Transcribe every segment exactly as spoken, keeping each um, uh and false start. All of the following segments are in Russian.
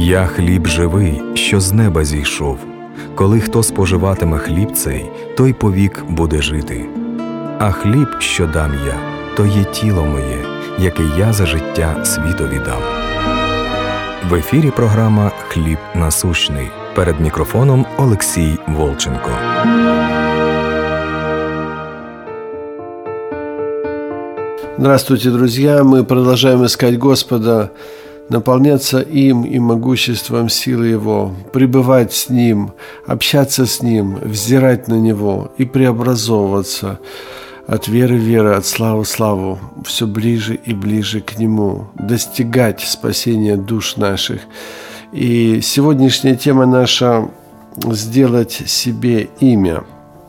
«Я хліб живий, що з неба зійшов. Коли хто споживатиме хліб цей, той повік буде жити. А хліб, що дам я, то є тіло моє, яке я за життя світові дам». В ефірі програма «Хліб насущний». Перед мікрофоном Олексій Волченко. Здравствуйте, друзья! Мы продолжаем искать Господа, наполняться им и могуществом силы Его, пребывать с Ним, общаться с Ним, взирать на Него и преобразовываться от веры в веру, от славы в славу, все ближе и ближе к Нему, достигать спасения душ наших. И сегодняшняя тема наша – сделать себе имя.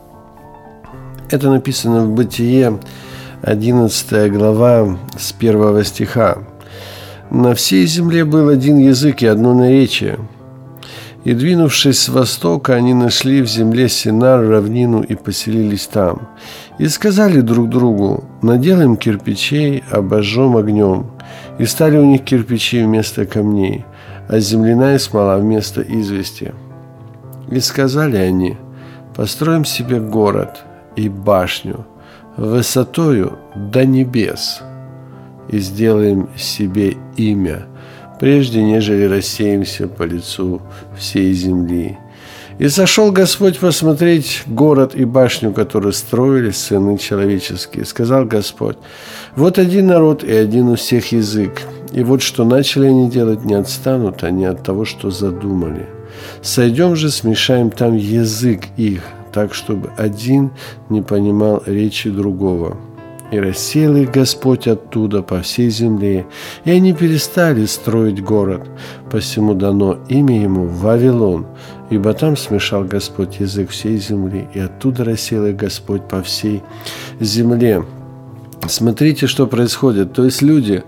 Это написано в Бытие, одиннадцатая глава, с первого стиха. «На всей земле был один язык и одно наречие. И, двинувшись с востока, они нашли в земле Синар, равнину, и поселились там. И сказали друг другу: наделаем кирпичей, обожжем огнем. И стали у них кирпичи вместо камней, а земляная смола вместо извести. И сказали они: построим себе город и башню высотою до небес, и сделаем себе имя, прежде нежели рассеемся по лицу всей земли. И сошел Господь посмотреть город и башню, которую строили сыны человеческие. Сказал Господь: вот один народ и один у всех язык. И вот что начали они делать, не отстанут они от того, что задумали. Сойдем же, смешаем там язык их, так, чтобы один не понимал речи другого. И рассеял их Господь оттуда по всей земле, и они перестали строить город. Посему дано имя ему Вавилон, ибо там смешал Господь язык всей земли, и оттуда рассеял их Господь по всей земле». Смотрите, что происходит. То есть люди,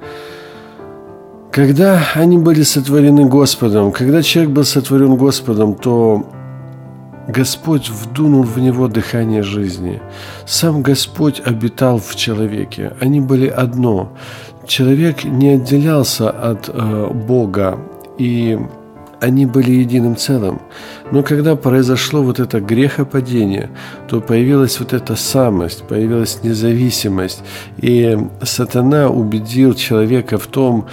когда они были сотворены Господом, когда человек был сотворен Господом, то Господь вдунул в него дыхание жизни. Сам Господь обитал в человеке. Они были одно. Человек не отделялся от э, Бога, и они были единым целым. Но когда произошло вот это грехопадение, то появилась вот эта самость, появилась независимость. И сатана убедил человека в том,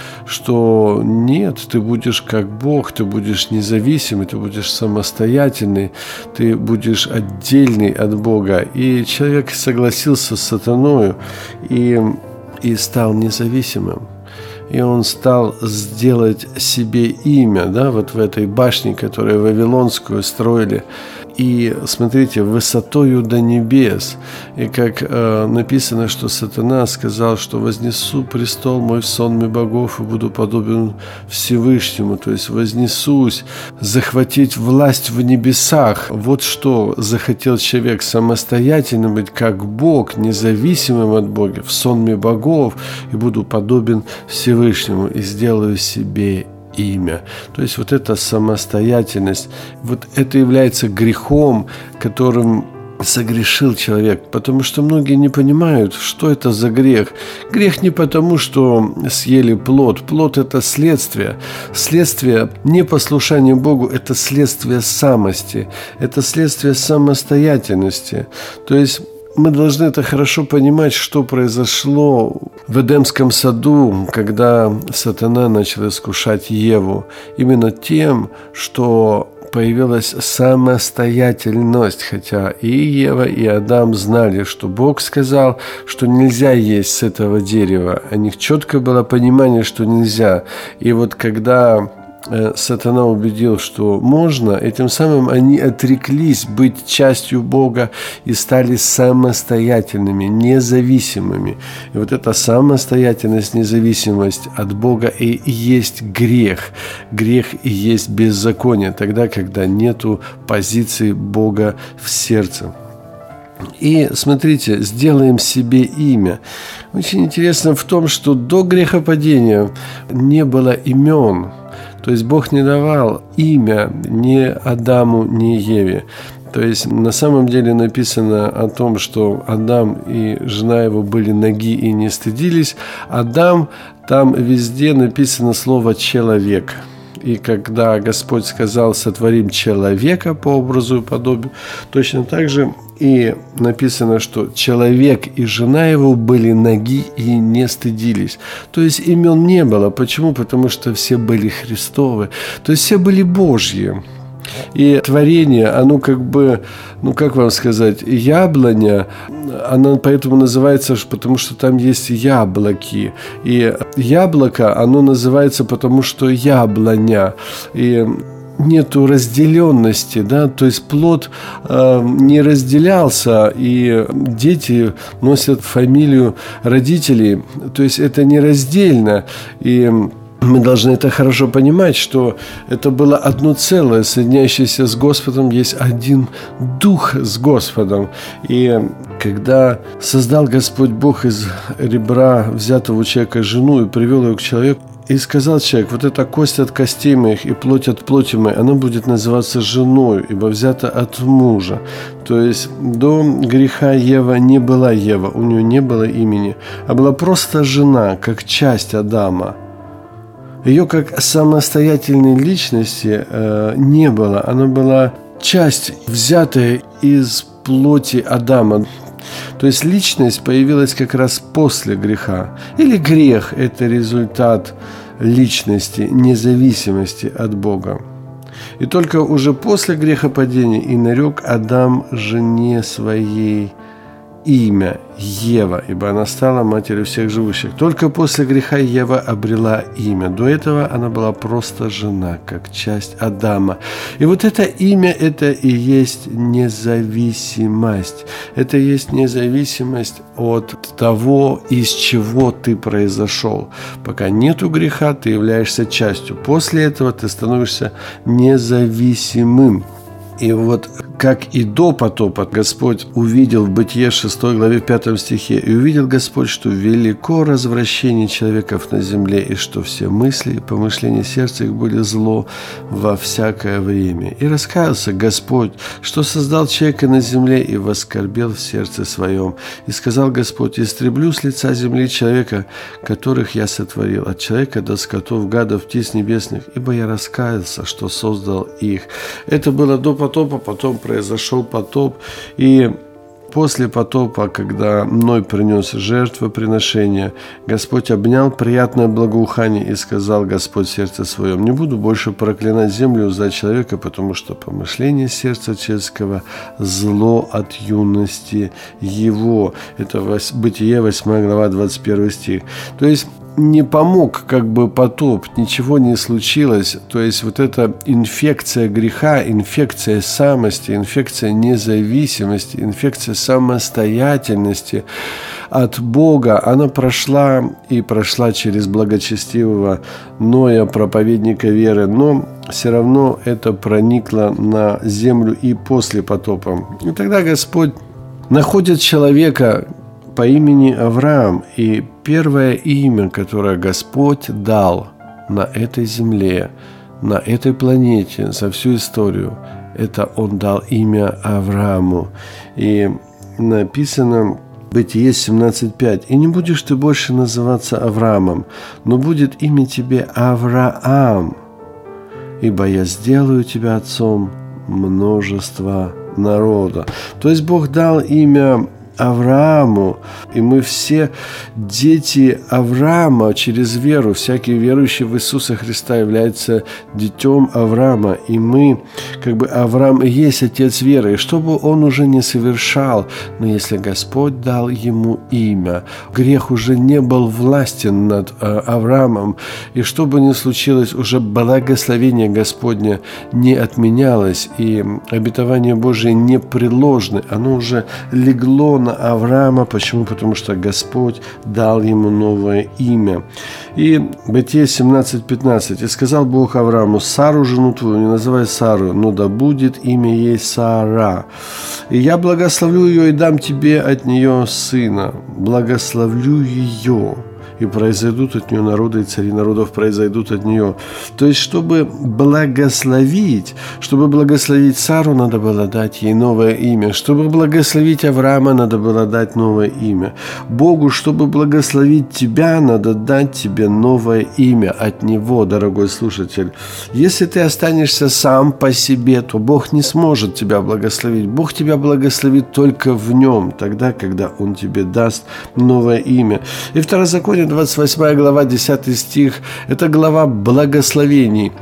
что нет, ты будешь как Бог, ты будешь независимый, ты будешь самостоятельный, ты будешь отдельный от Бога. И человек согласился с сатаною и, и стал независимым. И он стал сделать себе имя, да, вот в этой башне, которую Вавилонскую строили. И, смотрите, высотою до небес. И как э, написано, что сатана сказал, что вознесу престол мой в сонме богов и буду подобен Всевышнему. То есть вознесусь, захватить власть в небесах. Вот что захотел человек, самостоятельно быть как Бог, независимым от Бога, в сонме богов, и буду подобен Всевышнему, и сделаю себе имя. То есть вот эта самостоятельность, вот это является грехом, которым согрешил человек, потому что многие не понимают, что это за грех. Грех не потому, что съели плод. Плод – это следствие. Следствие непослушания Богу – это следствие самости, это следствие самостоятельности. То есть мы должны это хорошо понимать, что произошло в Эдемском саду, когда сатана начал искушать Еву. Именно тем, что появилась самостоятельность, хотя и Ева, и Адам знали, что Бог сказал, что нельзя есть с этого дерева. У них четко было понимание, что нельзя. И вот когда сатана убедил, что можно, этим самым они отреклись быть частью Бога и стали самостоятельными, независимыми. И вот эта самостоятельность, независимость от Бога и есть грех. Грех и есть беззаконие, тогда, когда нету позиции Бога в сердце. И смотрите, сделаем себе имя. Очень интересно в том, что до грехопадения не было имен. То есть Бог не давал имя ни Адаму, ни Еве. То есть на самом деле написано о том, что Адам и жена его были наги и не стыдились. Адам, там везде написано слово «человек». И когда Господь сказал: «Сотворим человека по образу и подобию», точно так же и написано, что человек и жена его были наги и не стыдились. То есть имен не было. Почему? Потому что все были Христовы. То есть все были Божьи. И творение, оно как бы, ну как вам сказать, яблоня, она поэтому называется, потому что там есть яблоки. И яблоко, оно называется потому, что яблоня. И нету разделенности, да, то есть плод э, не разделялся, и дети носят фамилию родителей, то есть это нераздельно, и мы должны это хорошо понимать, что это было одно целое, соединяющееся с Господом, есть один дух с Господом. И когда создал Господь Бог из ребра взятого у человека жену и привел ее к человеку, и сказал человек: вот эта кость от костей моих и плоть от плоти моей, она будет называться женой, ибо взята от мужа. То есть до греха Ева не была Ева, у нее не было имени, а была просто жена, как часть Адама. Ее как самостоятельной личности э, не было. Она была часть, взятая из плоти Адама. То есть личность появилась как раз после греха. Или грех – это результат личности, независимости от Бога. И только уже после грехопадения и нарек Адам жене своей имя Ева, ибо она стала матерью всех живущих. Только после греха Ева обрела имя. До этого она была просто жена, как часть Адама. И вот это имя, это и есть независимость. Это и есть независимость от того, из чего ты произошел. Пока нету греха, ты являешься частью. После этого ты становишься независимым. И вот как и до потопа Господь увидел в Бытие шестой главе пятом стихе: «И увидел Господь, что велико развращение человеков на земле, и что все мысли и помышления сердца их были зло во всякое время. И раскаялся Господь, что создал человека на земле, и воскорбел в сердце своем. И сказал Господь: истреблю с лица земли человека, которых я сотворил, от человека до скотов, гадов, птиц небесных, ибо я раскаялся, что создал их». Это было до потопа, потом произошел потоп, и после потопа, когда Ной принес жертвоприношение, Господь обнял приятное благоухание и сказал Господь в сердце своем: «Не буду больше проклинать землю за человека, потому что помышление сердца человеческого зло от юности его». Это Бытие восьмая глава двадцать первый стих. То есть не помог как бы потоп, ничего не случилось. То есть вот эта инфекция греха, инфекция самости, инфекция независимости, инфекция самостоятельности от Бога, она прошла и прошла через благочестивого Ноя, проповедника веры, но все равно это проникло на землю и после потопа. И тогда Господь находит человека по имени Авраам, и первое имя, которое Господь дал на этой земле, на этой планете, за всю историю, это Он дал имя Аврааму. И написано в Бытие семнадцать пять: «И не будешь ты больше называться Авраамом, но будет имя тебе Авраам, ибо я сделаю тебя отцом множества народа». То есть Бог дал имя Аврааму, и мы все дети Авраама через веру. Всякий верующий в Иисуса Христа является детем Авраама, и мы, как бы Авраам и есть отец веры, и что бы он уже не совершал, но если Господь дал ему имя, грех уже не был властен над э, Авраамом, и что бы ни случилось, уже благословение Господне не отменялось, и обетование Божие не приложено, оно уже легло на Авраама. Почему? Потому что Господь дал ему новое имя. И Бытие семнадцать пятнадцать. «И сказал Бог Аврааму: Сару, жену твою, не называй Сару, но да будет имя ей Сара. И я благословлю ее и дам тебе от нее сына». Благословлю ее. и произойдут от нее народы, и цари народов произойдут от нее. То есть, чтобы благословить, чтобы благословить Сару, надо было дать ей новое имя. Чтобы благословить Авраама, надо было дать новое имя. Богу, чтобы благословить тебя, надо дать тебе новое имя от Него, дорогой слушатель. Если ты останешься сам по себе, то Бог не сможет тебя благословить. Бог тебя благословит только в Нем, тогда, когда Он тебе даст новое имя. И Второзаконие, двадцать восьмая глава, десятый стих, это глава благословений.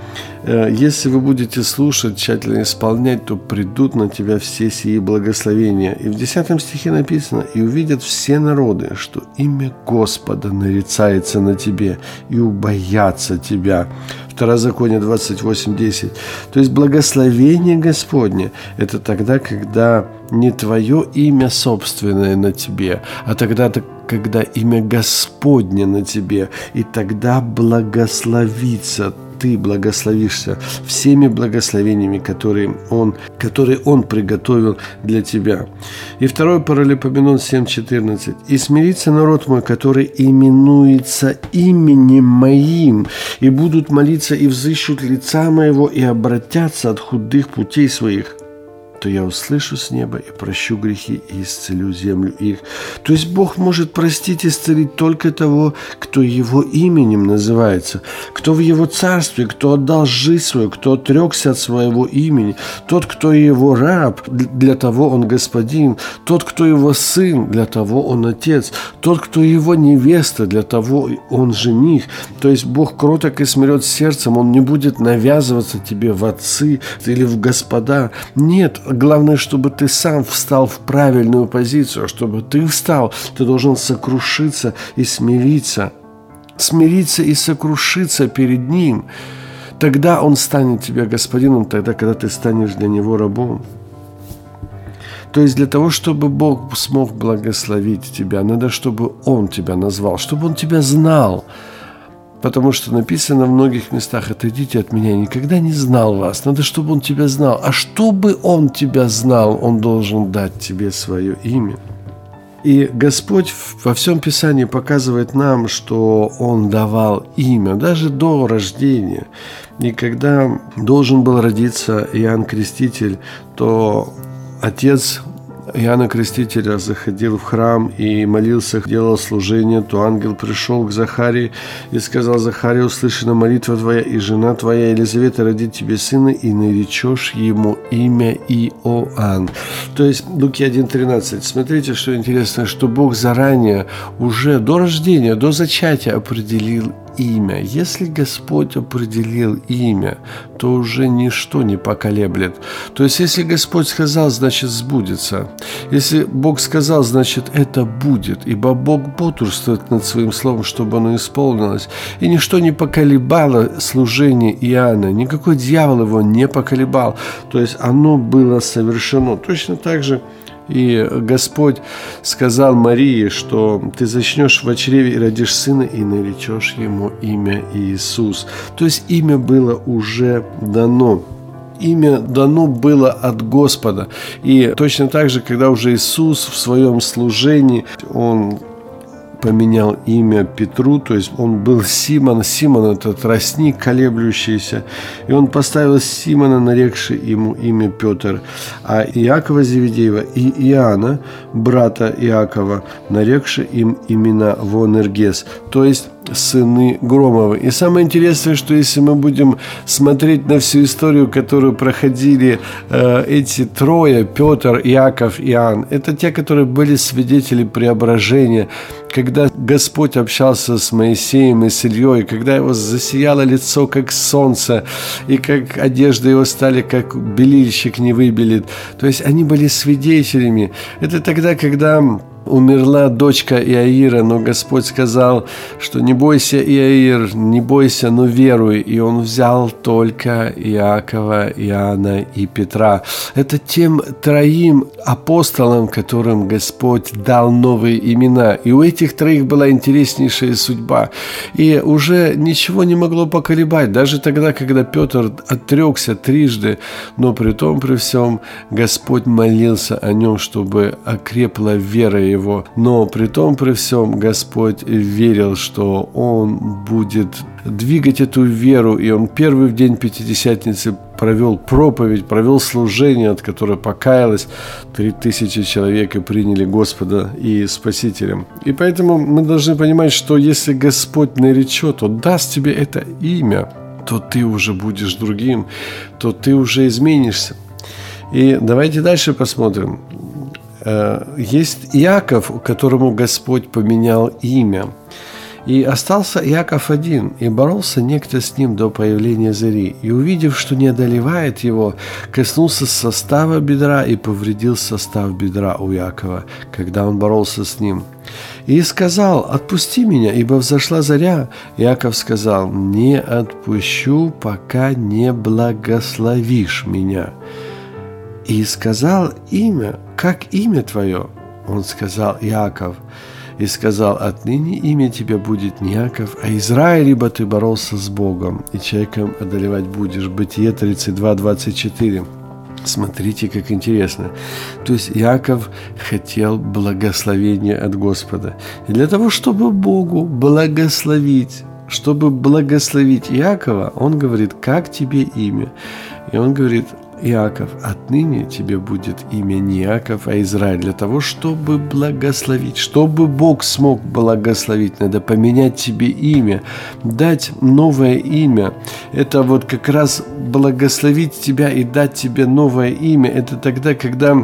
Если вы будете слушать, тщательно исполнять, то придут на тебя все сии благословения. И в десятом стихе написано: «И увидят все народы, что имя Господа нарицается на тебе, и убоятся тебя». Второзаконие двадцать восемь десять. То есть благословение Господне – это тогда, когда не твое имя собственное на тебе, а тогда, когда имя Господне на тебе, и тогда благословится ты благословишься всеми благословениями, которые Он, которые Он приготовил для тебя. И второй Паралипоменон семь четырнадцать. «И смирится народ мой, который именуется именем моим, и будут молиться, и взыщут лица моего, и обратятся от худых путей своих, то я услышу с неба и прощу грехи и исцелю землю их». То есть Бог может простить и исцелить только того, кто Его именем называется, кто в Его царстве, кто отдал жизнь свою, кто отрекся от своего имени, тот, кто Его раб, для того Он господин, тот, кто Его сын, для того Он отец, тот, кто Его невеста, для того Он жених. То есть Бог кроток и смирен сердцем, Он не будет навязываться тебе в отцы или в господа. Нет, главное, чтобы ты сам встал в правильную позицию. А чтобы ты встал, ты должен сокрушиться и смириться. Смириться и сокрушиться перед Ним. Тогда Он станет тебе господином, тогда, когда ты станешь для Него рабом. То есть для того, чтобы Бог смог благословить тебя, надо, чтобы Он тебя назвал, чтобы Он тебя знал. Потому что написано в многих местах: «Отойдите от меня, я никогда не знал вас». Надо, чтобы Он тебя знал. А чтобы Он тебя знал, Он должен дать тебе свое имя. И Господь во всем Писании показывает нам, что Он давал имя даже до рождения. И когда должен был родиться Иоанн Креститель, то отец Иоанна Крестителя заходил в храм и молился, делал служение, то ангел пришел к Захарии и сказал: «Захария, услышана молитва твоя, и жена твоя Елизавета родит тебе сына, и наречешь ему имя Иоанн». То есть Луки один тринадцать. Смотрите, что интересно, что Бог заранее, уже до рождения, до зачатия определил имя. Если Господь определил имя, то уже ничто не поколеблет. То есть, если Господь сказал, значит сбудется. Если Бог сказал, значит это будет. Ибо Бог бодрствует над Своим Словом, чтобы оно исполнилось. И ничто не поколебало служение Иоанна. Никакой дьявол его не поколебал. То есть, оно было совершено. Точно так же и Господь сказал Марии, что ты зачнешь в чреве и родишь сына, и наречешь ему имя Иисус. То есть имя было уже дано. Имя дано было от Господа. И точно так же, когда уже Иисус в своем служении, Он поменял имя Петру, то есть он был Симон. Симон – это тростник колеблющийся. И он поставил Симона, нарекший ему имя Петр. А Иакова Зеведеева и Иоанна, брата Иакова, нарекший им имена Воанергес, то есть сыны Громовы. И самое интересное, что если мы будем смотреть на всю историю, которую проходили э, эти трое, Петр, Иаков, Иоанн, это те, которые были свидетели преображения, когда Господь общался с Моисеем и с Ильей, когда его засияло лицо, как солнце, и как одежды его стали, как белильщик не выбелит. То есть они были свидетелями. Это тогда, когда умерла дочка Иаира, но Господь сказал, что не бойся, Иаир, не бойся, но веруй. И Он взял только Иакова, Иоанна и Петра. Это тем троим апостолам, которым Господь дал новые имена. И у этих троих была интереснейшая судьба. И уже ничего не могло поколебать, даже тогда, когда Петр отрекся трижды, но при том, при всем, Господь молился о нем, чтобы окрепла вера его. его. Но при том, при всем, Господь верил, что он будет двигать эту веру. И он первый в день Пятидесятницы провел проповедь, провел служение, от которого покаялось три тысячи человек и приняли Господа и Спасителем. И поэтому мы должны понимать, что если Господь наречет, Он даст тебе это имя, то ты уже будешь другим, то ты уже изменишься. И давайте дальше посмотрим. Есть Иаков, которому Господь поменял имя. И остался Иаков один, и боролся некто с ним до появления зари. И, увидев, что не одолевает его, коснулся состава бедра и повредил состав бедра у Иакова, когда он боролся с ним. И сказал: «Отпусти меня, ибо взошла заря». Иаков сказал: «Не отпущу, пока не благословишь меня». И сказал имя: «Как имя твое?» Он сказал: «Иаков». И сказал: «Отныне имя тебе будет не Иаков, а Израиль, ибо ты боролся с Богом, и человеком одолевать будешь». Бытие тридцать два двадцать четыре. Смотрите, как интересно. То есть Иаков хотел благословения от Господа. И для того, чтобы Богу благословить, чтобы благословить Иакова, он говорит: «Как тебе имя?» И он говорит: «Иаков, отныне тебе будет имя не Иаков, а Израиль». Для того, чтобы благословить, чтобы Бог смог благословить, надо поменять тебе имя, дать новое имя. Это вот как раз благословить тебя и дать тебе новое имя. Это тогда, когда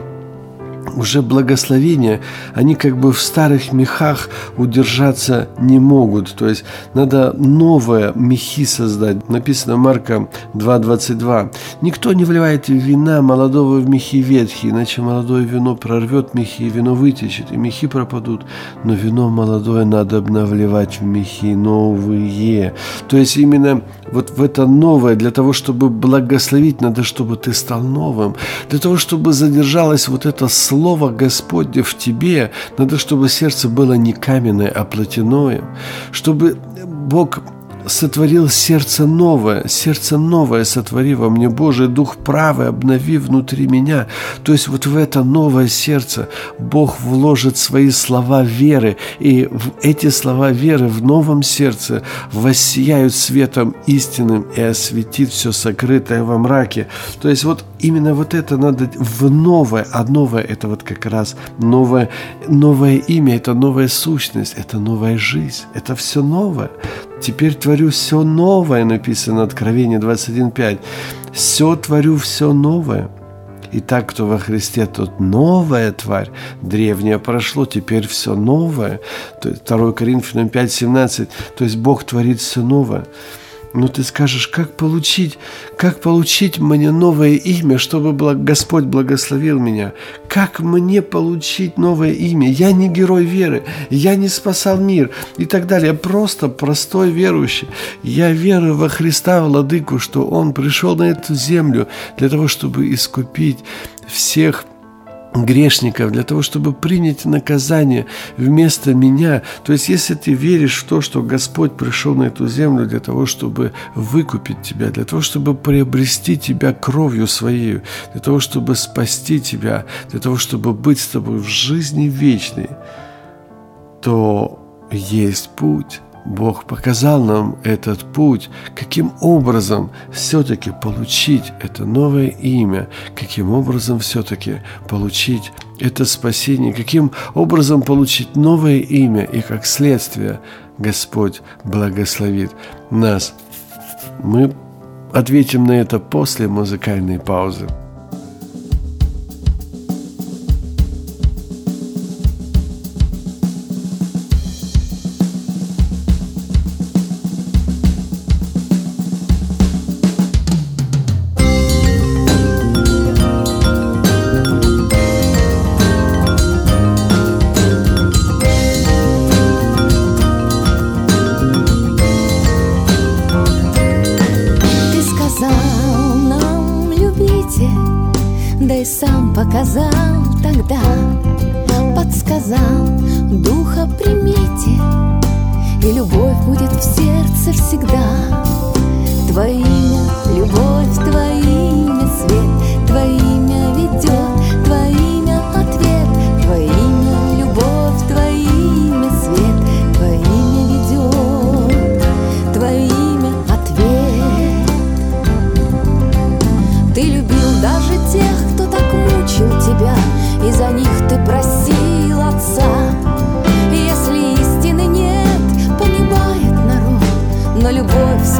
уже благословения, они как бы в старых мехах удержаться не могут. То есть надо новые мехи создать. Написано Марка два двадцать два. «Никто не вливает вина молодого в мехи ветхие, иначе молодое вино прорвет мехи, и вино вытечет, и мехи пропадут. Но вино молодое надо вливать в мехи новые». То есть именно вот в это новое, для того, чтобы благословить, надо, чтобы ты стал новым. Для того, чтобы задержалось вот это Слово Господне в тебе, надо, чтобы сердце было не каменное, а плотяное. Чтобы Бог сотворил сердце новое, сердце новое сотвори во мне, Божий Дух правый обнови внутри меня. То есть вот в это новое сердце Бог вложит свои слова веры, и в эти слова веры в новом сердце воссияют светом истинным и осветит все сокрытое во мраке. То есть вот именно вот это надо в новое, а новое – это вот как раз новое, новое имя, это новая сущность, это новая жизнь, это все новое. Теперь творю все новое, написано Откровение двадцать один пять. Все творю, все новое. И так, кто во Христе, тот новая тварь. Древнее прошло, теперь все новое. То есть второе Коринфянам пять семнадцать. То есть Бог творит все новое. Но ты скажешь: как получить, как получить мне новое имя, чтобы Господь благословил меня? Как мне получить новое имя? Я не герой веры, я не спасал мир и так далее. Я просто простой верующий. Я верую во Христа, Владыку, что Он пришел на эту землю для того, чтобы искупить всех грешников, для того, чтобы принять наказание вместо меня. То есть, если ты веришь в то, что Господь пришел на эту землю для того, чтобы выкупить тебя, для того, чтобы приобрести тебя кровью Своей, для того, чтобы спасти тебя, для того, чтобы быть с тобой в жизни вечной, то есть путь. Бог показал нам этот путь, каким образом все-таки получить это новое имя, каким образом все-таки получить это спасение, каким образом получить новое имя, и как следствие Господь благословит нас. Мы ответим на это после музыкальной паузы. Да и сам показал тогда, подсказал: духа примите, и любовь будет в сердце всегда. Твое имя — любовь, Твое имя — свет, Твое имя ведет, Твое имя — ответ, Твое имя — любовь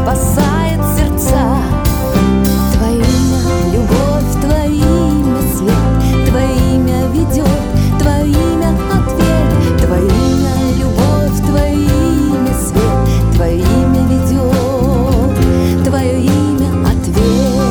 спасает сердца. Твое имя — любовь, Твое имя — свет, Твое имя ведет, Твое имя — ответ, Твое имя — любовь, Твое имя — свет, Твое имя ведет, Твое имя — ответ.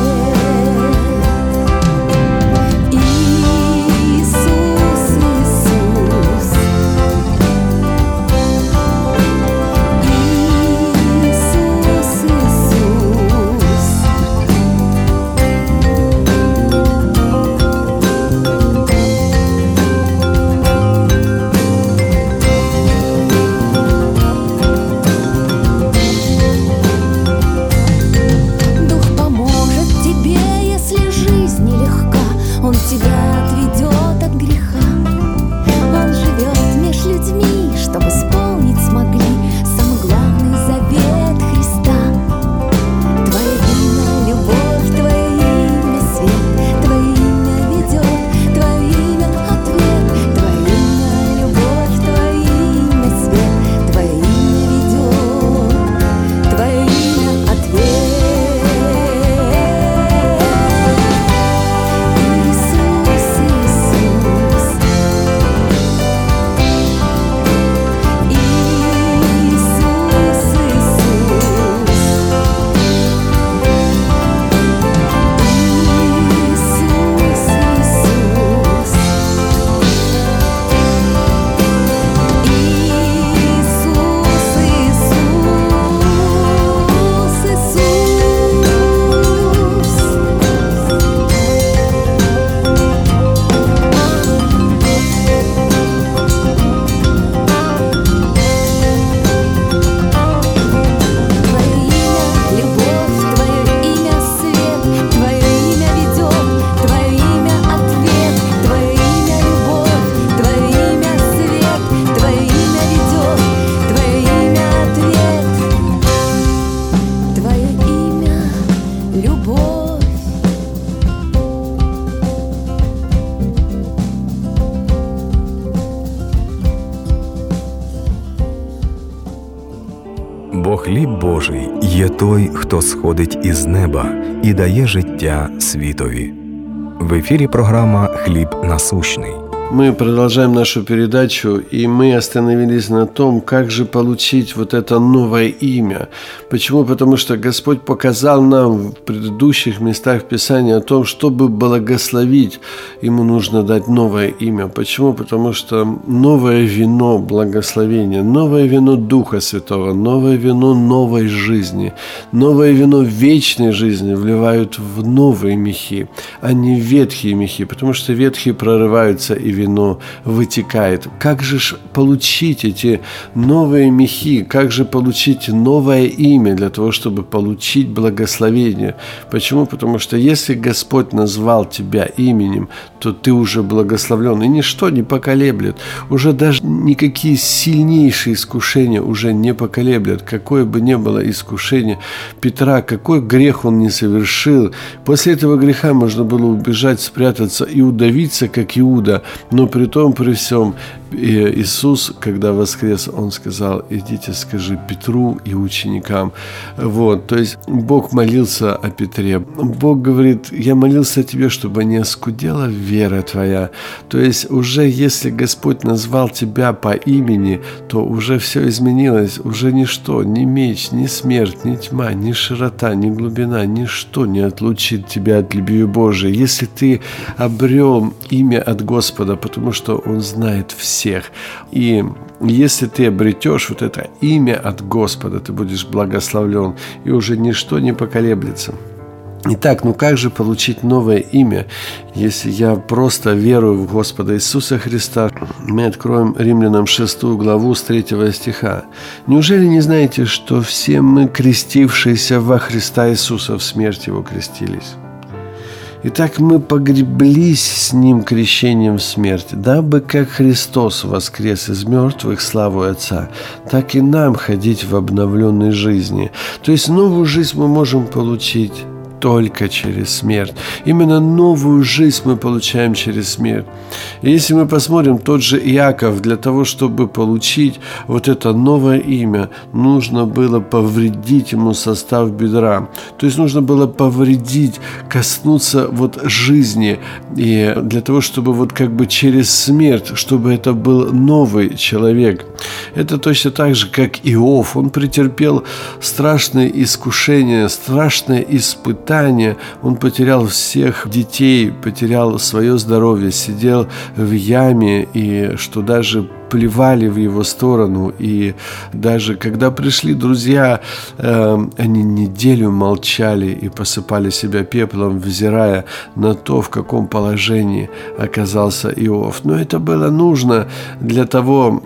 Бо хліб Божий є той, хто сходить із неба і дає життя світові. В ефірі програма «Хліб насущний». Мы продолжаем нашу передачу, и мы остановились на том, как же получить вот это новое имя. Почему? Потому что Господь показал нам в предыдущих местах Писания о том, чтобы благословить, Ему нужно дать новое имя. Почему? Потому что новое вино благословения, новое вино Духа Святого, новое вино новой жизни, новое вино вечной жизни вливают в новые мехи, а не в ветхие мехи, потому что ветхие прорываются и вино вытекает. Как же ж получить эти новые мехи? Как же получить новое имя для того, чтобы получить благословение? Почему? Потому что если Господь назвал тебя именем, то ты уже благословлен, и ничто не поколеблет. Уже даже никакие сильнейшие искушения уже не поколеблят. Какое бы ни было искушение Петра, какой грех он не совершил, после этого греха можно было убежать, спрятаться и удавиться, как Иуда. Но при том, при всем, Иисус, когда воскрес, Он сказал: идите, скажи Петру и ученикам. Вот, то есть Бог молился о Петре. Бог говорит: я молился о тебе, чтобы не оскудела вера твоя. То есть уже если Господь назвал тебя по имени, то уже все изменилось. Уже ничто, ни меч, ни смерть, ни тьма, ни широта, ни глубина, ничто не отлучит тебя от любви Божией. Если ты обрел имя от Господа, потому что Он знает всех. И если ты обретешь вот это имя от Господа, ты будешь благословлен, и уже ничто не поколеблется. Итак, ну как же получить новое имя, если я просто верую в Господа Иисуса Христа? Мы откроем Римлянам шестую главу с третьего стиха. «Неужели не знаете, что все мы, крестившиеся во Христа Иисуса, в смерть Его крестились? Итак, мы погреблись с Ним крещением в смерть, дабы, как Христос воскрес из мертвых славой Отца, так и нам ходить в обновленной жизни». То есть новую жизнь мы можем получить только через смерть. Именно новую жизнь мы получаем через смерть. И если мы посмотрим, тот же Иаков, для того, чтобы получить вот это новое имя, нужно было повредить ему состав бедра. То есть нужно было повредить, коснуться вот жизни. И для того, чтобы вот как бы через смерть, чтобы это был новый человек. Это точно так же, как Иов. Он претерпел страшные искушения, страшные испытания. Он потерял всех детей, потерял свое здоровье, сидел в яме, и что даже плевали в его сторону. И даже когда пришли друзья, э, они неделю молчали и посыпали себя пеплом, взирая на то, в каком положении оказался Иов. Но это было нужно для того,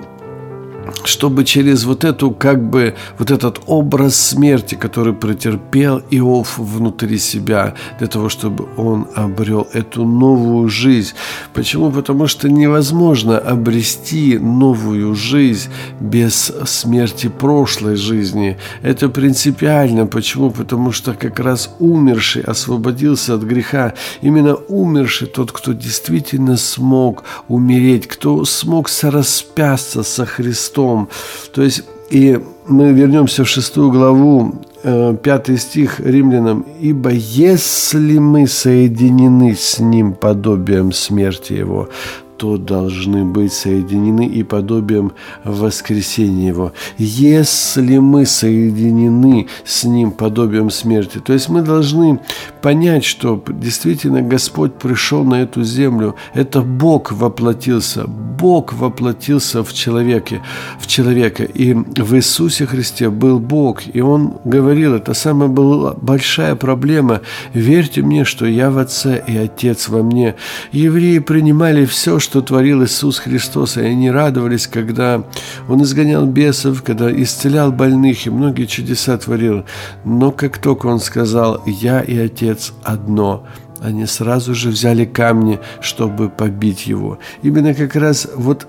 чтобы через вот эту, как бы, вот этот образ смерти, который претерпел Иов внутри себя, для того, чтобы он обрел эту новую жизнь. Почему? Потому что невозможно обрести новую жизнь без смерти прошлой жизни. Это принципиально. Почему? Потому что как раз умерший освободился от греха. Именно умерший тот, кто действительно смог умереть, кто смог сораспясться со Христом. То есть, и мы вернемся в шестую главу, пятый стих Римлянам. «Ибо если мы соединены с Ним подобием смерти Его, то должны быть соединены и подобием воскресения Его». Если мы соединены с Ним подобием смерти, то есть мы должны понять, что действительно Господь пришел на эту землю. Это Бог воплотился. Бог воплотился в человеке, в человека. И в Иисусе Христе был Бог. И Он говорил, это самая была большая проблема. «Верьте мне, что я в Отце и Отец во мне». Евреи принимали все, что творил Иисус Христос, и они радовались, когда Он изгонял бесов, когда исцелял больных и многие чудеса творил. Но как только Он сказал «Я и Отец одно», они сразу же взяли камни, чтобы побить Его. Именно как раз вот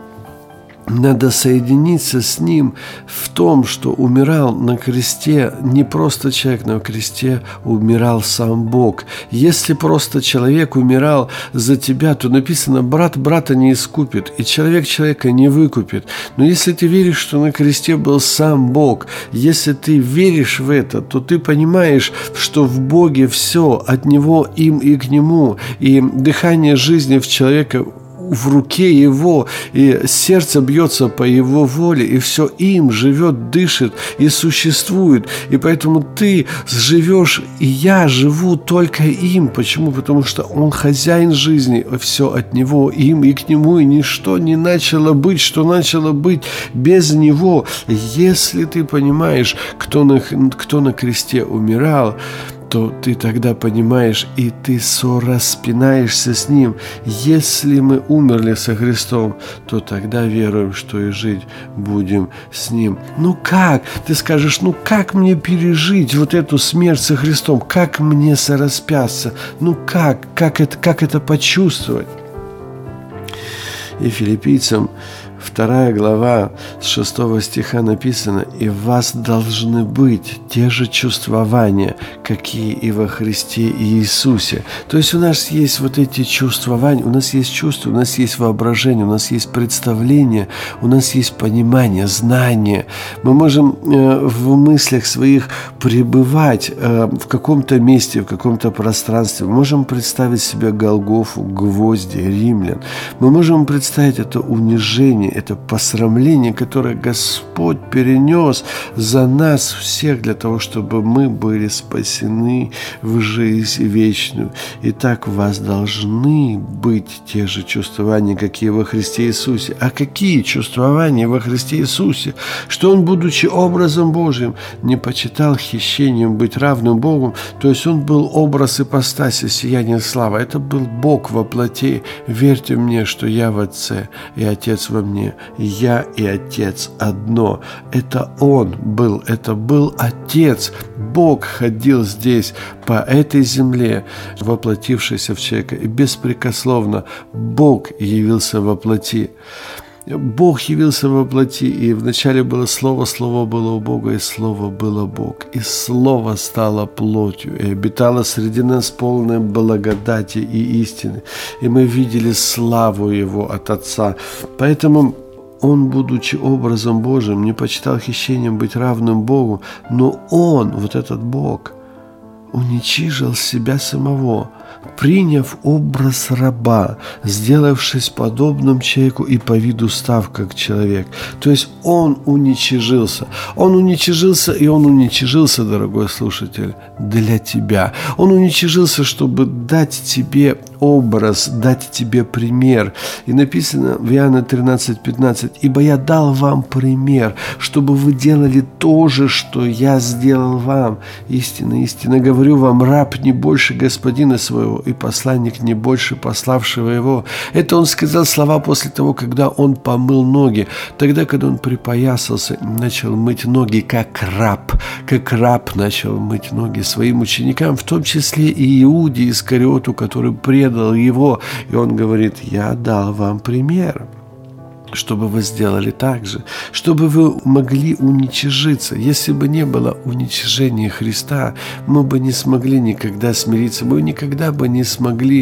надо соединиться с Ним в том, что умирал на кресте не просто человек, на кресте умирал сам Бог. Если просто человек умирал за тебя, то написано, брат брата не искупит, и человек человека не выкупит. Но если ты веришь, что на кресте был сам Бог, если ты веришь в это, то ты понимаешь, что в Боге все, от Него, им и к Нему, и дыхание жизни в человека в руке Его, и сердце бьется по Его воле, и все им живет, дышит и существует. И поэтому ты живешь, и я живу только им. Почему? Потому что Он хозяин жизни, все от Него, им и к Нему, и ничто не начало быть, что начало быть без Него. Если ты понимаешь, кто на, кто на кресте умирал, то ты тогда понимаешь, и ты сораспинаешься с Ним. Если мы умерли со Христом, то тогда веруем, что и жить будем с Ним. Ну как? Ты скажешь, ну как мне пережить вот эту смерть со Христом? Как мне сораспясться? Ну как? Как это, как это почувствовать? И Филиппийцам вторая глава с шестого стиха написано: «И в вас должны быть те же чувствования, какие и во Христе Иисусе». То есть у нас есть вот эти чувствования, у нас есть чувства, у нас есть воображение, у нас есть представление, у нас есть понимание, знание. Мы можем э, в мыслях своих пребывать э, в каком-то месте, в каком-то пространстве. Мы можем представить себе Голгофу, гвозди, римлян. Мы можем представить это унижение, это посрамление, которое Господь перенес за нас всех для того, чтобы мы были спасены в жизнь вечную. Итак, у вас должны быть те же чувствования, какие во Христе Иисусе. А какие чувствования во Христе Иисусе? Что Он, будучи образом Божьим, не почитал хищением быть равным Богу, то есть Он был образ ипостаси, сияние славы. Это был Бог во плоти. Верьте мне, что я в Отце и Отец во мне. Я и Отец одно. Это Он был, это был Отец. Бог ходил здесь, по этой земле, воплотившийся в человека. И беспрекословно Бог явился во плоти. Бог явился во плоти, и вначале было Слово, Слово было у Бога, и Слово было Бог. И Слово стало плотью, и обитало среди нас полной благодати и истины. И мы видели славу Его от Отца. Поэтому Он, будучи образом Божиим, не почитал хищением быть равным Богу, но Он, вот этот Бог, уничижил себя самого, приняв образ раба, сделавшись подобным человеку и по виду став как человек. То есть Он уничижился. Он уничижился, и Он уничижился, дорогой слушатель, для тебя. Он уничижился, чтобы дать тебе образ, дать тебе пример. И написано в Иоанна тринадцать пятнадцать: «Ибо я дал вам пример, чтобы вы делали то же, что я сделал вам. Истинно, истинно говорю вам, раб не больше господина своего, и посланник не больше пославшего его». Это он сказал слова после того, когда он помыл ноги. Тогда, когда он припоясался, начал мыть ноги, как раб. Как раб начал мыть ноги своим ученикам, в том числе и Иуде Искариоту, который предал его. И он говорит: «Я дал вам пример, чтобы вы сделали так же, чтобы вы могли уничижиться». Если бы не было уничижения Христа, мы бы не смогли никогда смириться, мы никогда бы не смогли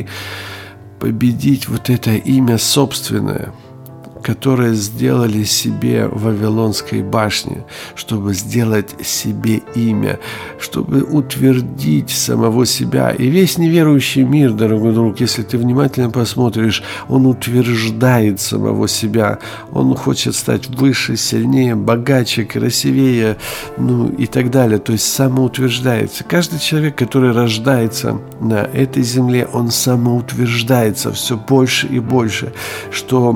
победить вот это имя собственное, которое сделали себе в Вавилонской башне, чтобы сделать себе имя, чтобы утвердить самого себя. И весь неверующий мир, дорогой друг, если ты внимательно посмотришь, он утверждает самого себя. Он хочет стать выше, сильнее, богаче, красивее, ну и так далее. То есть самоутверждается. Каждый человек, который рождается на этой земле, он самоутверждается все больше и больше, что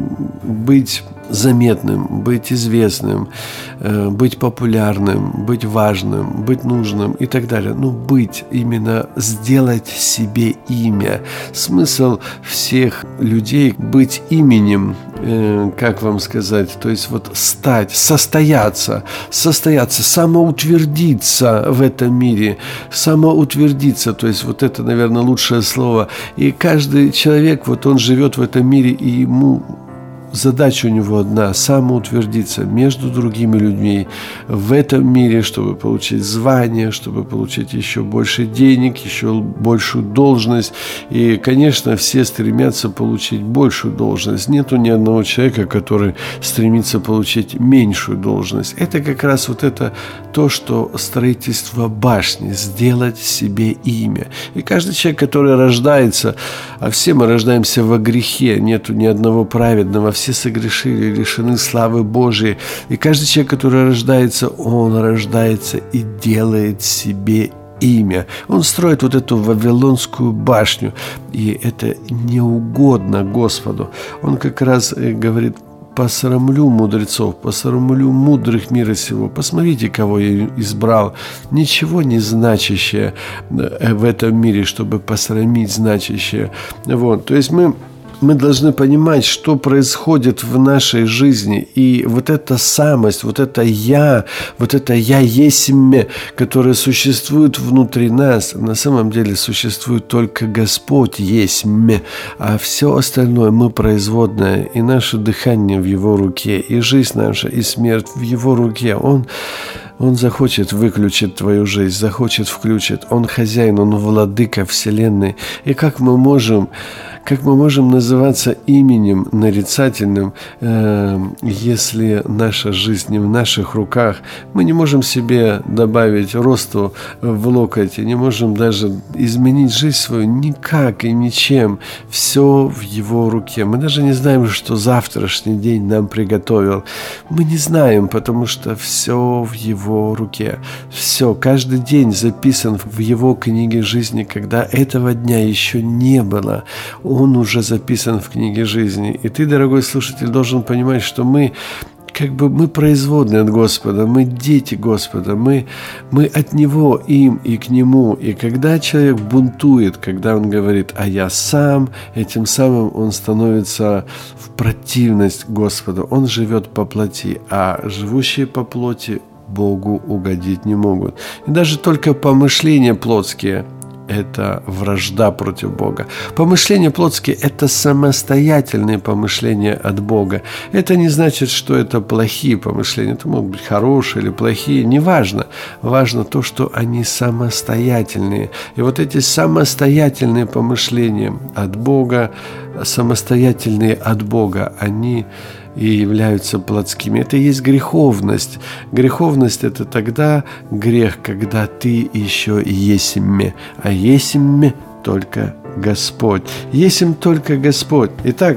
быть заметным, быть известным, быть популярным, быть важным, быть нужным и так далее. Ну, быть, именно сделать себе имя. Смысл всех людей — быть именем, как вам сказать, то есть вот стать, состояться, состояться, самоутвердиться в этом мире, самоутвердиться, то есть вот это, наверное, лучшее слово. И каждый человек, вот он живет в этом мире, и ему задача у него одна – самоутвердиться между другими людьми в этом мире, чтобы получить звание, чтобы получить еще больше денег, еще большую должность. И, конечно, все стремятся получить большую должность. Нету ни одного человека, который стремится получить меньшую должность. Это как раз вот это то, что строительство башни – сделать себе имя. И каждый человек, который рождается, а все мы рождаемся во грехе, нету ни одного праведного, все согрешили, лишены славы Божией. И каждый человек, который рождается, он рождается и делает себе имя. Он строит вот эту Вавилонскую башню, и это не угодно Господу. Он как раз говорит: посрамлю мудрецов, посрамлю мудрых мира сего. Посмотрите, кого я избрал. Ничего не значащее в этом мире, чтобы посрамить значащее. Вот. То есть мы Мы должны понимать, что происходит в нашей жизни. И вот эта самость, вот это «я», вот это «я есмь», которое существует внутри нас, на самом деле существует только Господь есмь, а все остальное мы производное, и наше дыхание в Его руке, и жизнь наша, и смерть в Его руке. Он Он захочет выключить твою жизнь, захочет включить. Он хозяин, Он владыка вселенной. И как мы можем, как мы можем называться именем нарицательным, э, если наша жизнь не в наших руках? Мы не можем себе добавить росту в локоть, не можем даже изменить жизнь свою никак и ничем. Все в Его руке. Мы даже не знаем, что завтрашний день нам приготовил. Мы не знаем, потому что все в Его Его руке. Все, каждый день записан в Его книге жизни, когда этого дня еще не было. Он уже записан в книге жизни. И ты, дорогой слушатель, должен понимать, что мы как бы мы производные от Господа, мы дети Господа, мы, мы от Него, им и к Нему. И когда человек бунтует, когда он говорит: а я сам, этим самым он становится в противность Господу. Он живет по плоти, а живущие по плоти Богу угодить не могут. И даже только помышления плотские – это вражда против Бога. Помышления плотские – это самостоятельные помышления от Бога. Это не значит, что это плохие помышления. Это могут быть хорошие или плохие. Неважно. Важно то, что они самостоятельные. И вот эти самостоятельные помышления от Бога, самостоятельные от Бога, они и являются плотскими. Это и есть греховность. Греховность – это тогда грех, когда ты еще есмь, а есмь только Господь. Есмь только Господь. Итак,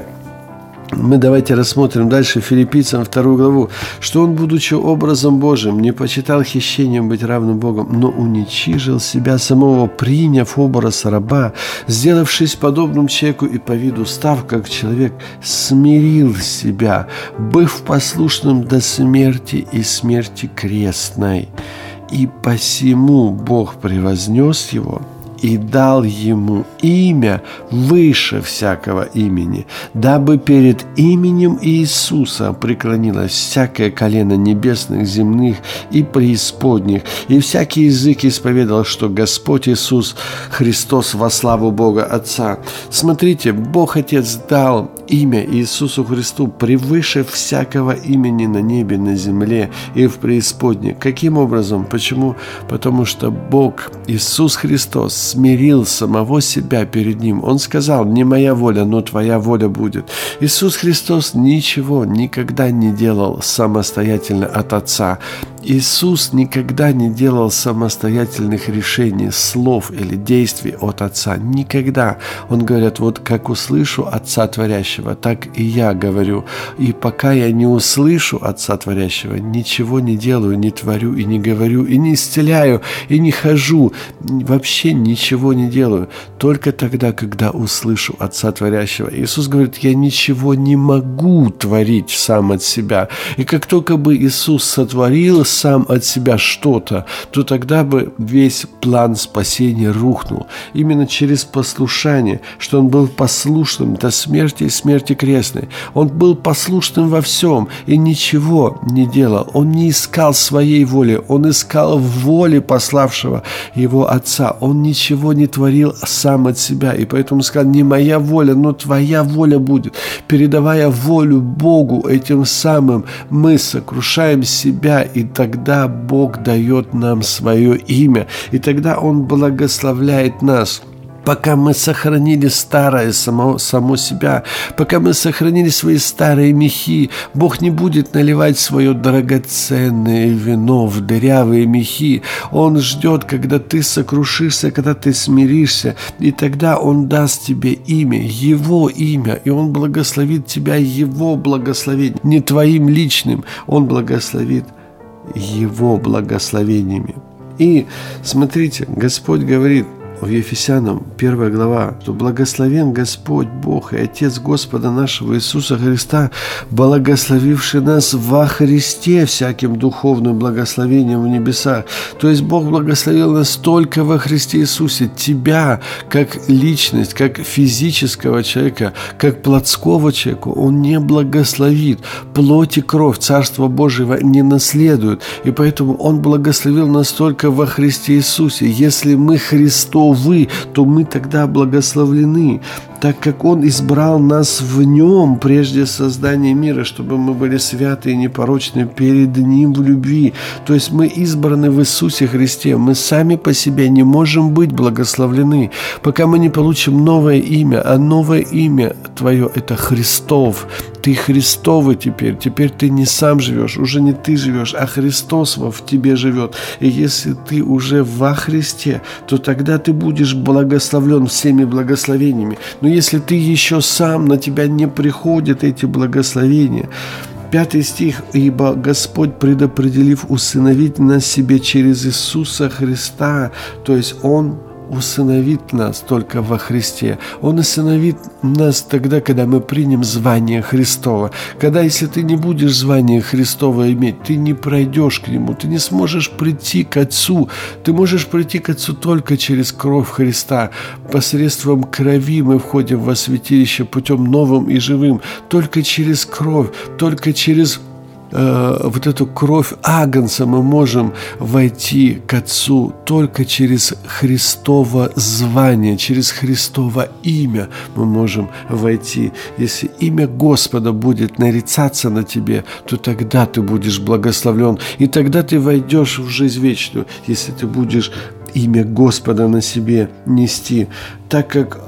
мы давайте рассмотрим дальше Филиппийцам вторую главу, что он, будучи образом Божиим, не почитал хищением быть равным Богу, но уничижил себя самого, приняв образ раба, сделавшись подобным человеку и по виду став, как человек, смирил себя, быв послушным до смерти и смерти крестной. И посему Бог превознес его и дал ему имя выше всякого имени, дабы перед именем Иисуса преклонилось всякое колено небесных, земных и преисподних, и всякий язык исповедал, что Господь Иисус Христос во славу Бога Отца. Смотрите, Бог Отец дал имя Иисусу Христу превыше всякого имени на небе, на земле и в преисподней. Каким образом? Почему? Потому что Бог, Иисус Христос, смирил самого себя перед Ним. Он сказал: не моя воля, но твоя воля будет. Иисус Христос ничего никогда не делал самостоятельно от Отца. Иисус никогда не делал самостоятельных решений, слов или действий от Отца. Никогда. Он говорит: вот как услышу Отца Творящего, так и я говорю. И пока я не услышу Отца Творящего, ничего не делаю, не творю и не говорю, и не исцеляю, и не хожу. Вообще ничего не делаю. Только тогда, когда услышу Отца Творящего. Иисус говорит: я ничего не могу творить сам от себя. И как только бы Иисус сотворил сам от себя что-то, то тогда бы весь план спасения рухнул. Именно через послушание, что Он был послушным до смерти и смерти крестной. Он был послушным во всем и ничего не делал. Он не искал своей воли, Он искал воли пославшего Его Отца. Он ничего не творил сам от себя. И поэтому сказал: не моя воля, но твоя воля будет. Передавая волю Богу, этим самым мы сокрушаем себя, и тогда Бог дает нам свое имя, и тогда Он благословляет нас. Пока мы сохранили старое само, само себя, пока мы сохранили свои старые мехи, Бог не будет наливать свое драгоценное вино в дырявые мехи. Он ждет, когда ты сокрушишься, когда ты смиришься, и тогда Он даст тебе имя, Его имя, и Он благословит тебя Его благословением, не твоим личным. Он благословит Его благословениями. И смотрите, Господь говорит в Ефесянам первая глава, что благословен Господь Бог и Отец Господа нашего Иисуса Христа, благословивший нас во Христе всяким духовным благословением в небесах. То есть Бог благословил нас только во Христе Иисусе. Тебя, как личность, как физического человека, как плотского человека, Он не благословит. Плоть и кровь Царства Божьего не наследуют. И поэтому Он благословил нас только во Христе Иисусе. Если мы Христовы, вы, то мы тогда благословлены, так как Он избрал нас в Нем прежде создания мира, чтобы мы были святы и непорочны перед Ним в любви. То есть мы избраны в Иисусе Христе. Мы сами по себе не можем быть благословлены, пока мы не получим новое имя. А новое имя твое – это Христов. Ты Христовый теперь. Теперь ты не сам живешь, уже не ты живешь, а Христос в тебе живет. И если ты уже во Христе, то тогда ты будешь благословлен всеми благословениями. Но если ты еще сам, на тебя не приходят эти благословения. Пятый стих. «Ибо Господь, предопределив усыновить нас себе через Иисуса Христа», то есть Он усыновит нас только во Христе. Он усыновит нас тогда, когда мы примем звание Христово. Когда, если ты не будешь звание Христово иметь, ты не пройдешь к Нему, ты не сможешь прийти к Отцу. Ты можешь прийти к Отцу только через кровь Христа. Посредством крови мы входим во святилище путем новым и живым. Только через кровь, только через э, вот эту кровь Агнца мы можем войти к Отцу только через Христово звание, через Христово имя мы можем войти. Если имя Господа будет нарицаться на тебе, то тогда ты будешь благословлен, и тогда ты войдешь в жизнь вечную, если ты будешь имя Господа на себе нести, так как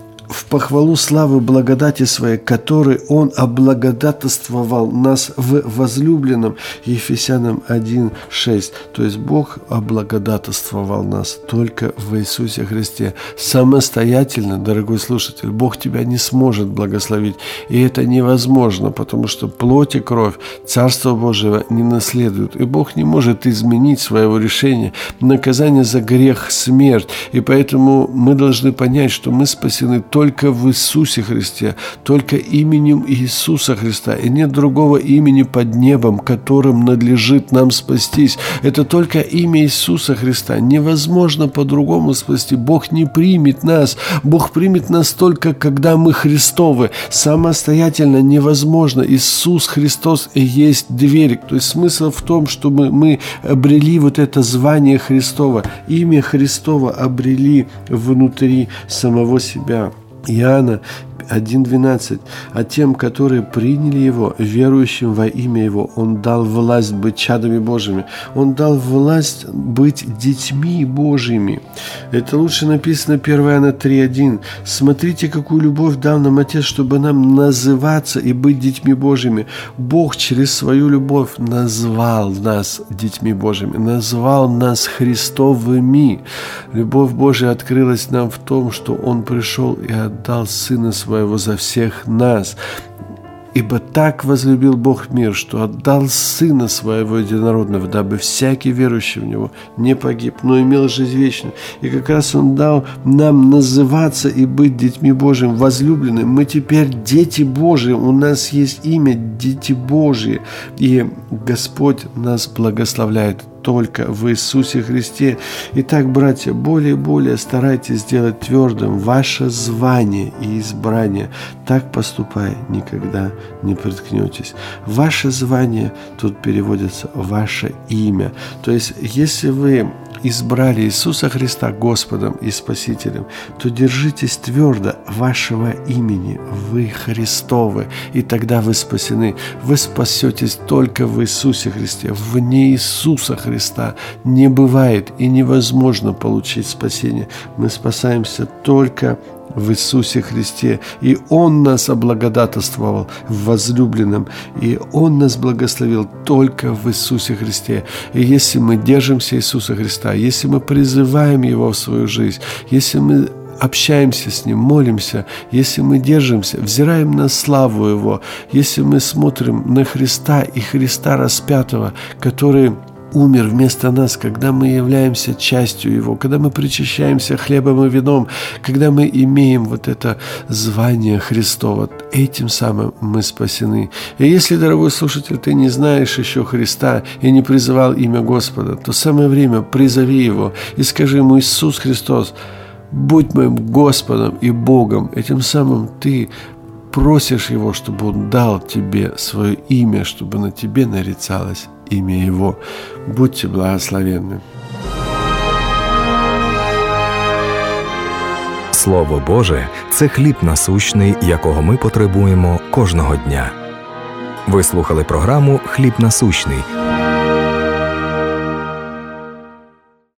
в похвалу славы благодати своей, которой Он облагодатствовал нас в возлюбленном, Ефесянам один шесть. То есть Бог облагодатствовал нас только в Иисусе Христе. Самостоятельно, дорогой слушатель, Бог тебя не сможет благословить. И это невозможно, потому что плоть и кровь Царства Божьего не наследуют. И Бог не может изменить своего решения. Наказание за грех – смерть. И поэтому мы должны понять, что мы спасены только Только в Иисусе Христе, только именем Иисуса Христа. И нет другого имени под небом, которым надлежит нам спастись. Это только имя Иисуса Христа. Невозможно по-другому спасти. Бог не примет нас. Бог примет нас только, когда мы Христовы. Самостоятельно невозможно. Иисус Христос и есть дверь. То есть смысл в том, чтобы мы обрели вот это звание Христово. Имя Христово обрели внутри самого себя. Иоанна один двенадцать. А тем, которые приняли Его, верующим во имя Его, Он дал власть быть чадами Божьими. Он дал власть быть детьми Божьими. Это лучше написано первое Иоанна три один. Смотрите, какую любовь дал нам Отец, чтобы нам называться и быть детьми Божьими. Бог через свою любовь назвал нас детьми Божьими, назвал нас Христовыми. Любовь Божья открылась нам в том, что Он пришел и отдал Сына Своего за всех нас. Ибо так возлюбил Бог мир, что отдал Сына Своего Единородного, дабы всякий верующий в Него не погиб, но имел жизнь вечную. И как раз Он дал нам называться и быть детьми Божьими, возлюбленными. Мы теперь дети Божьи, у нас есть имя Дети Божьи. И Господь нас благословляет только в Иисусе Христе. Итак, братья, более и более старайтесь сделать твердым ваше звание и избрание. Так поступая, никогда не приткнетесь. Ваше звание, тут переводится ваше имя. То есть, если вы избрали Иисуса Христа Господом и Спасителем, то держитесь твердо вашего имени. Вы Христовы, и тогда вы спасены. Вы спасетесь только в Иисусе Христе. Вне Иисуса Христа не бывает и невозможно получить спасение. Мы спасаемся только в Иисусе Христе. И Он нас облагодатствовал в возлюбленном. И Он нас благословил только в Иисусе Христе. И если мы держимся Иисуса Христа, если мы призываем Его в свою жизнь, если мы общаемся с Ним, молимся, если мы держимся, взираем на славу Его, если мы смотрим на Христа и Христа распятого, который умер вместо нас, когда мы являемся частью Его, когда мы причащаемся хлебом и вином, когда мы имеем вот это звание Христово, этим самым мы спасены. И если, дорогой слушатель, ты не знаешь еще Христа и не призывал имя Господа, то самое время призови Его и скажи Ему: Иисус Христос, будь моим Господом и Богом. Этим самым ты просишь Его, чтобы Он дал тебе свое имя, чтобы на тебе нарицалось имя Его. Будьте благословенны. Слово Боже – це хліб насущний, якого ми потребуємо кожного дня. Ви слухали програму «Хліб насущний»